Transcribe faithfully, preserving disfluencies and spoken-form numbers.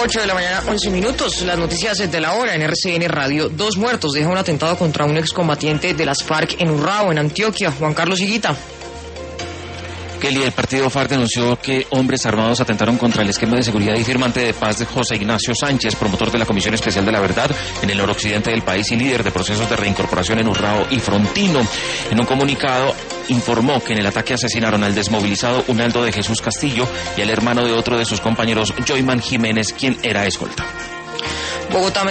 ocho de la mañana, once minutos. Las noticias de la hora en R C N Radio. Dos muertos deja un atentado contra un excombatiente de las FARC en Urrao, en Antioquia. Juan Carlos Higuita. Kelly, el partido FARC denunció que hombres armados atentaron contra el esquema de seguridad y firmante de paz de José Ignacio Sánchez, promotor de la Comisión Especial de la Verdad en el noroccidente del país y líder de procesos de reincorporación en Urrao y Frontino. En un comunicado informó que en el ataque asesinaron al desmovilizado Unaldo de Jesús Castillo y al hermano de otro de sus compañeros, Joyman Jiménez, quien era escolta. Bogotá.